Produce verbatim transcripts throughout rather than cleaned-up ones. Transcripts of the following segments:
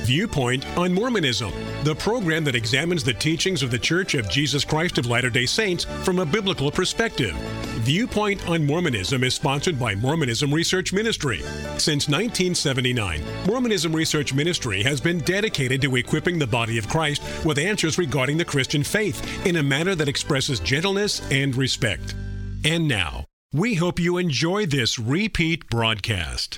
Viewpoint on Mormonism, the program that examines the teachings of the Church of Jesus Christ of Latter-day Saints from a biblical perspective. Viewpoint on Mormonism is sponsored by Mormonism Research Ministry. Since nineteen seventy-nine, Mormonism Research Ministry has been dedicated to equipping the body of Christ with answers regarding the Christian faith in a manner that expresses gentleness and respect. And now, we hope you enjoy this repeat broadcast.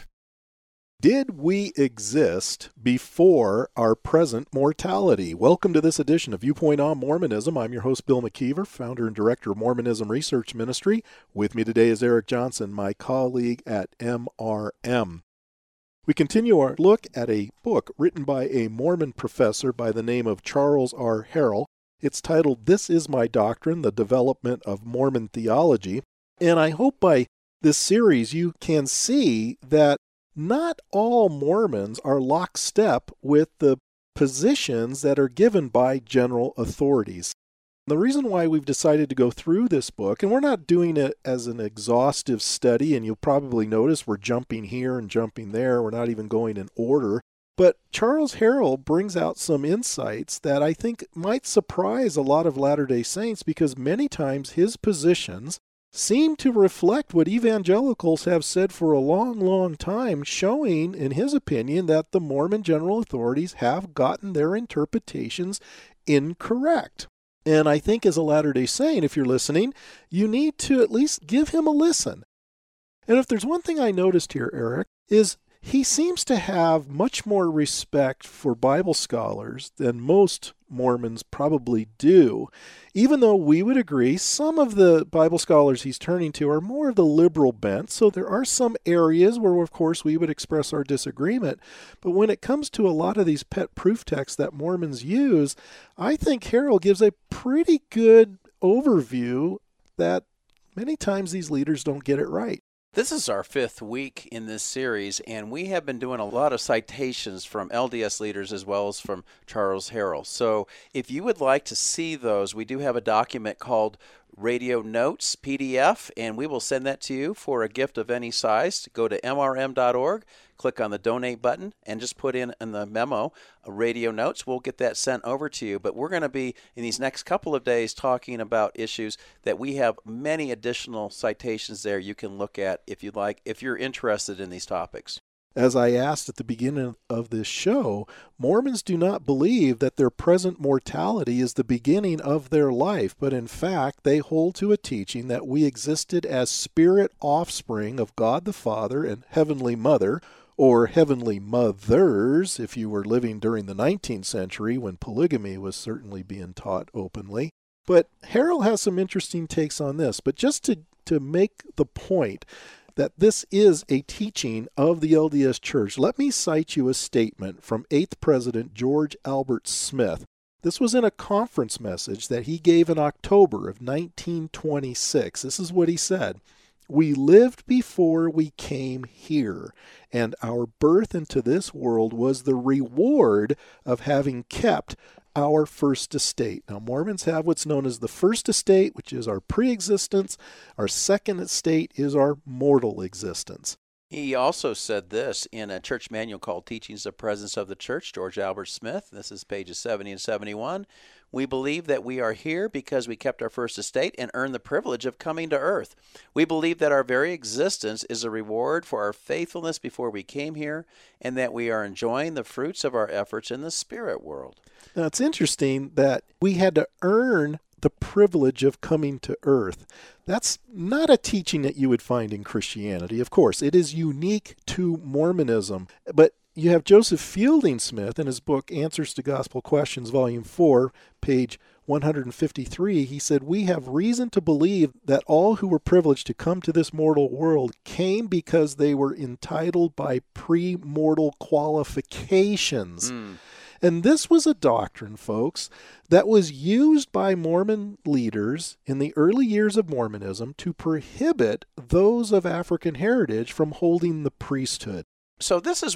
Did we exist before our present mortality? Welcome to this edition of Viewpoint on Mormonism. I'm your host, Bill McKeever, founder and director of Mormonism Research Ministry. With me today is Eric Johnson, my colleague at M R M. We continue our look at a book written by a Mormon professor by the name of Charles R. Harrell. It's titled, This Is My Doctrine, The Development of Mormon Theology. And I hope by this series you can see that not all Mormons are lockstep with the positions that are given by general authorities. The reason why we've decided to go through this book, and we're not doing it as an exhaustive study, and you'll probably notice we're jumping here and jumping there, we're not even going in order, but Charles Harrell brings out some insights that I think might surprise a lot of Latter-day Saints, because many times his positions seem to reflect what evangelicals have said for a long, long time, showing, in his opinion, that the Mormon general authorities have gotten their interpretations incorrect. And I think as a Latter-day Saint, if you're listening, you need to at least give him a listen. And if there's one thing I noticed here, Eric, is he seems to have much more respect for Bible scholars than most Mormons probably do, even though we would agree some of the Bible scholars he's turning to are more of the liberal bent, so there are some areas where, of course, we would express our disagreement. But when it comes to a lot of these pet proof texts that Mormons use, I think Harrell gives a pretty good overview that many times these leaders don't get it right. This is our fifth week in this series, and we have been doing a lot of citations from L D S leaders as well as from Charles Harrell. So if you would like to see those, we do have a document called Radio Notes P D F, and we will send that to you for a gift of any size. Go to M R M dot org, click on the donate button, and just put in in the memo uh, Radio Notes. We'll get that sent over to you. But we're going to be, in these next couple of days, talking about issues that we have many additional citations there you can look at if you'd like, if you're interested in these topics. As I asked at the beginning of this show, Mormons do not believe that their present mortality is the beginning of their life, but in fact, they hold to a teaching that we existed as spirit offspring of God the Father and Heavenly Mother, or Heavenly Mothers, if you were living during the nineteenth century when polygamy was certainly being taught openly. But Harrell has some interesting takes on this, but just to, to make the point that this is a teaching of the L D S Church, let me cite you a statement from eighth President George Albert Smith. This was in a conference message that he gave in October of nineteen twenty-six. This is what he said. We lived before we came here, and our birth into this world was the reward of having kept our first estate. Now, Mormons have what's known as the first estate, which is our pre-existence. Our second estate is our mortal existence. He also said this in a church manual called Teachings of Presence of the Church, George Albert Smith. This is pages seventy and seventy-one. We believe that we are here because we kept our first estate and earned the privilege of coming to earth. We believe that our very existence is a reward for our faithfulness before we came here, and that we are enjoying the fruits of our efforts in the spirit world. Now, it's interesting that we had to earn the privilege of coming to earth. That's not a teaching that you would find in Christianity. Of course, it is unique to Mormonism. But you have Joseph Fielding Smith in his book, Answers to Gospel Questions, Volume four, page one hundred fifty-three. He said, we have reason to believe that all who were privileged to come to this mortal world came because they were entitled by pre-mortal qualifications. Mm. And this was a doctrine, folks, that was used by Mormon leaders in the early years of Mormonism to prohibit those of African heritage from holding the priesthood. So this is what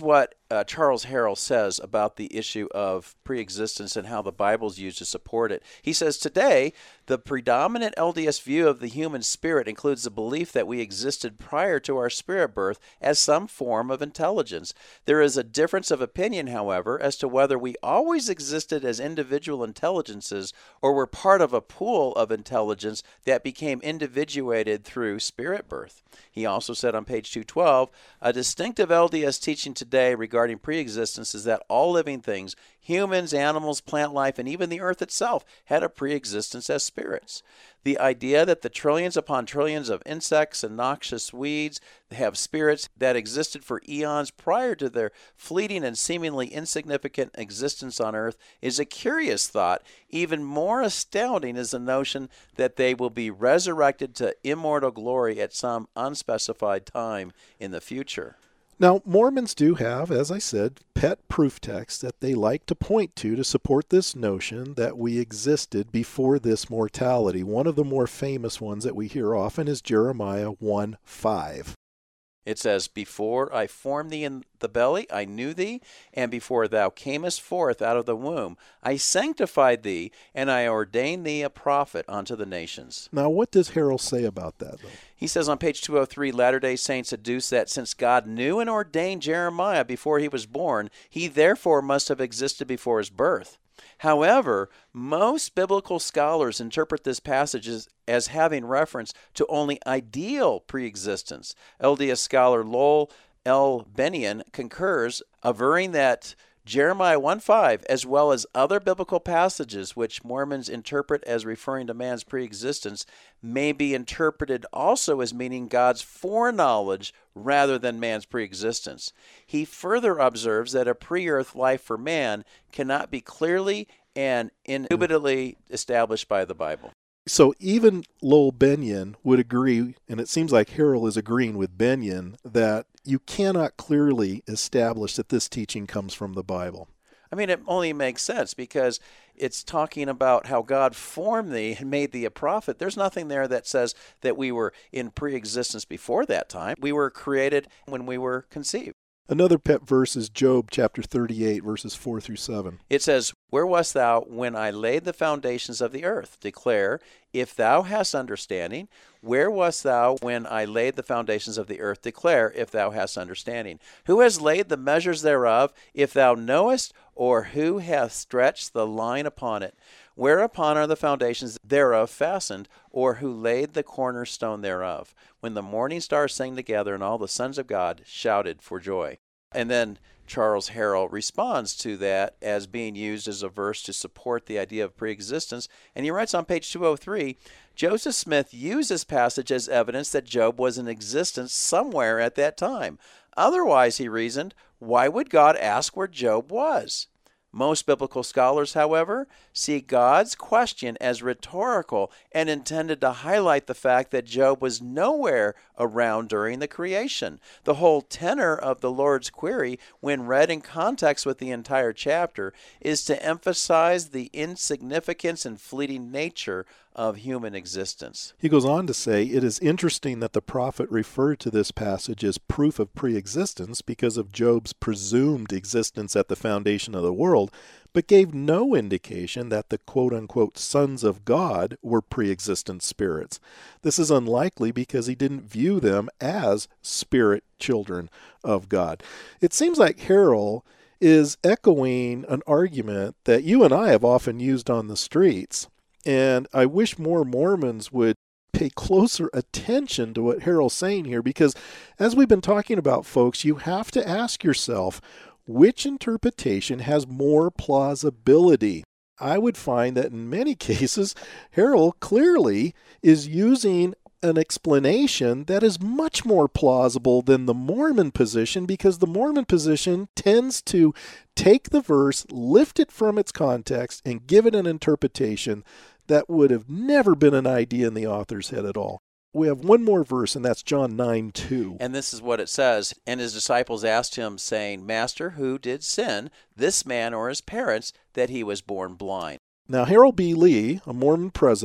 uh, Charles Harrell says about the issue of preexistence and how the Bible's used to support it. He says, today, the predominant L D S view of the human spirit includes the belief that we existed prior to our spirit birth as some form of intelligence. There is a difference of opinion, however, as to whether we always existed as individual intelligences or were part of a pool of intelligence that became individuated through spirit birth. He also said on page two twelve, a distinctive L D S teaching today regarding preexistence is that all living things, humans, animals, plant life, and even the earth itself had a preexistence as spirits. The idea that the trillions upon trillions of insects and noxious weeds have spirits that existed for eons prior to their fleeting and seemingly insignificant existence on earth is a curious thought. Even more astounding is the notion that they will be resurrected to immortal glory at some unspecified time in the future. Now, Mormons do have, as I said, pet proof texts that they like to point to to support this notion that we existed before this mortality. One of the more famous ones that we hear often is Jeremiah one five. It says, before I formed thee in the belly, I knew thee, and before thou camest forth out of the womb, I sanctified thee, and I ordained thee a prophet unto the nations. Now, what does Harrell say about that, though? He says on page two oh three, Latter-day Saints adduce that since God knew and ordained Jeremiah before he was born, he therefore must have existed before his birth. However, most biblical scholars interpret this passage as, as having reference to only ideal preexistence. L D S scholar Lowell L. Bennion concurs, averring that Jeremiah one five, as well as other biblical passages which Mormons interpret as referring to man's preexistence, may be interpreted also as meaning God's foreknowledge rather than man's preexistence. He further observes that a pre-earth life for man cannot be clearly and indubitably established by the Bible. So even Lowell Bennion would agree, and it seems like Harrell is agreeing with Bennion, that you cannot clearly establish that this teaching comes from the Bible. I mean, it only makes sense because it's talking about how God formed thee and made thee a prophet. There's nothing there that says that we were in pre-existence before that time. We were created when we were conceived. Another pet verse is Job chapter thirty-eight, verses four through seven. It says, where wast thou when I laid the foundations of the earth? Declare, if thou hast understanding. Where wast thou when I laid the foundations of the earth? Declare, if thou hast understanding. Who has laid the measures thereof, if thou knowest? Or who hath stretched the line upon it? Whereupon are the foundations thereof fastened? Or who laid the cornerstone thereof? When the morning stars sang together, and all the sons of God shouted for joy. And then Charles Harrell responds to that as being used as a verse to support the idea of preexistence. And he writes on page two oh three, Joseph Smith used this passage as evidence that Job was in existence somewhere at that time. Otherwise, he reasoned, why would God ask where Job was? Most biblical scholars, however, see God's question as rhetorical and intended to highlight the fact that Job was nowhere around during the creation. The whole tenor of the Lord's query, when read in context with the entire chapter, is to emphasize the insignificance and fleeting nature of human existence. He goes on to say, it is interesting that the prophet referred to this passage as proof of pre-existence because of Job's presumed existence at the foundation of the world, but gave no indication that the quote-unquote sons of God were pre-existent spirits. This is unlikely because he didn't view them as spirit children of God. It seems like Harrell is echoing an argument that you and I have often used on the streets. And I wish more Mormons would pay closer attention to what Harrell's saying here, because as we've been talking about, folks, you have to ask yourself, which interpretation has more plausibility? I would find that in many cases, Harrell clearly is using an explanation that is much more plausible than the Mormon position, because the Mormon position tends to take the verse, lift it from its context, and give it an interpretation that would have never been an idea in the author's head at all. We have one more verse, and that's John nine two. And this is what it says. And his disciples asked him, saying, Master, who did sin, this man or his parents, that he was born blind? Now, Harold B. Lee, a Mormon president,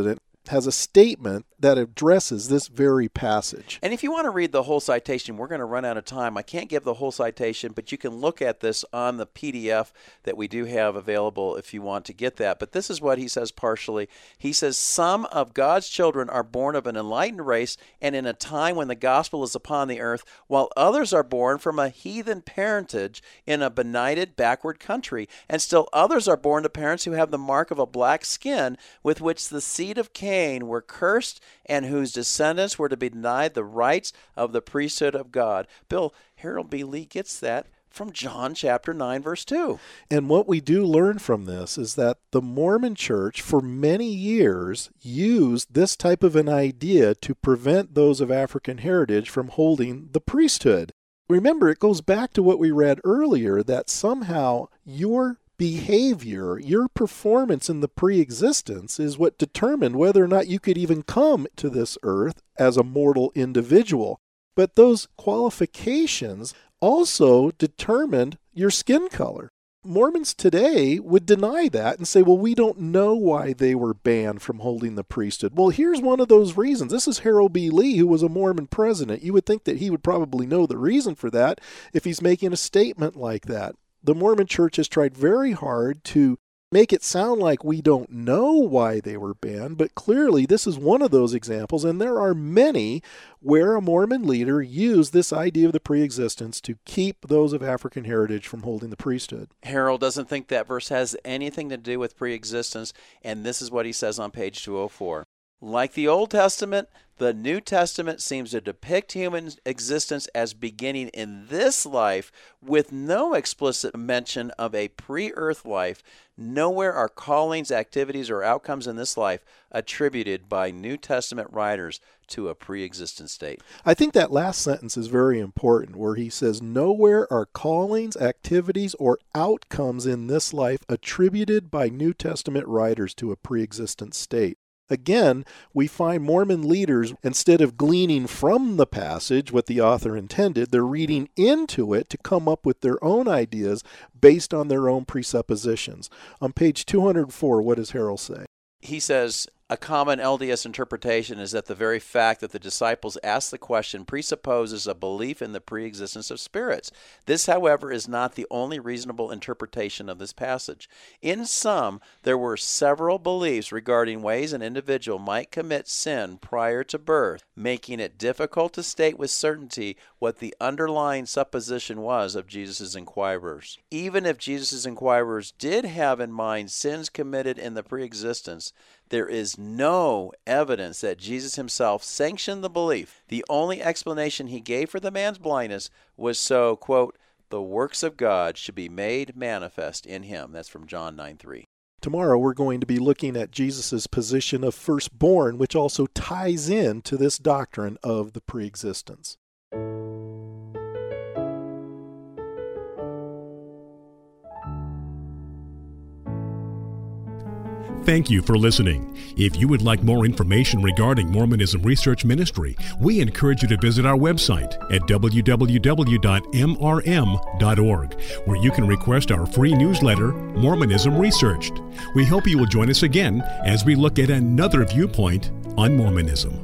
has a statement that addresses this very passage. And if you want to read the whole citation, we're going to run out of time. I can't give the whole citation, but you can look at this on the P D F that we do have available if you want to get that. But this is what he says partially. He says, some of God's children are born of an enlightened race and in a time when the gospel is upon the earth, while others are born from a heathen parentage in a benighted, backward country. And still others are born to parents who have the mark of a black skin with which the seed of Cain were cursed and whose descendants were to be denied the rights of the priesthood of God. Bill, Harold B. Lee gets that from John chapter nine, verse two. And what we do learn from this is that the Mormon Church for many years used this type of an idea to prevent those of African heritage from holding the priesthood. Remember, it goes back to what we read earlier, that somehow your behavior, your performance in the pre-existence is what determined whether or not you could even come to this earth as a mortal individual. But those qualifications also determined your skin color. Mormons today would deny that and say, well, we don't know why they were banned from holding the priesthood. Well, here's one of those reasons. This is Harold B. Lee, who was a Mormon president. You would think that he would probably know the reason for that if he's making a statement like that. The Mormon Church has tried very hard to make it sound like we don't know why they were banned, but clearly this is one of those examples, and there are many where a Mormon leader used this idea of the preexistence to keep those of African heritage from holding the priesthood. Harold doesn't think that verse has anything to do with preexistence, and this is what he says on page two oh four. Like the Old Testament, the New Testament seems to depict human existence as beginning in this life with no explicit mention of a pre-earth life. Nowhere are callings, activities, or outcomes in this life attributed by New Testament writers to a pre-existent state. I think that last sentence is very important, where he says, nowhere are callings, activities, or outcomes in this life attributed by New Testament writers to a pre-existent state. Again, we find Mormon leaders, instead of gleaning from the passage what the author intended, they're reading into it to come up with their own ideas based on their own presuppositions. On page two hundred four, what does Harold say? He says, a common L D S interpretation is that the very fact that the disciples asked the question presupposes a belief in the preexistence of spirits. This, however, is not the only reasonable interpretation of this passage. In sum, there were several beliefs regarding ways an individual might commit sin prior to birth, making it difficult to state with certainty what the underlying supposition was of Jesus' inquirers. Even if Jesus' inquirers did have in mind sins committed in the preexistence, there is no evidence that Jesus himself sanctioned the belief. The only explanation he gave for the man's blindness was so, quote, the works of God should be made manifest in him. That's from John nine three. Tomorrow we're going to be looking at Jesus' position of firstborn, which also ties in to this doctrine of the preexistence. Thank you for listening. If you would like more information regarding Mormonism Research Ministry, we encourage you to visit our website at w w w dot m r m dot org, where you can request our free newsletter, Mormonism Researched. We hope you will join us again as we look at another viewpoint on Mormonism.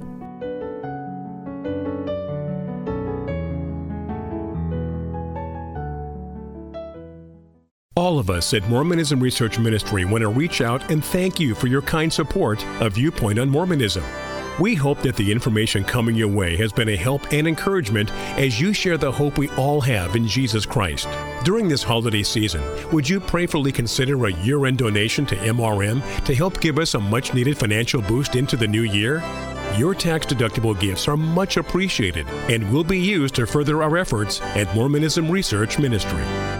All of us at Mormonism Research Ministry want to reach out and thank you for your kind support of Viewpoint on Mormonism. We hope that the information coming your way has been a help and encouragement as you share the hope we all have in Jesus Christ. During this holiday season, would you prayerfully consider a year-end donation to M R M to help give us a much-needed financial boost into the new year? Your tax-deductible gifts are much appreciated and will be used to further our efforts at Mormonism Research Ministry.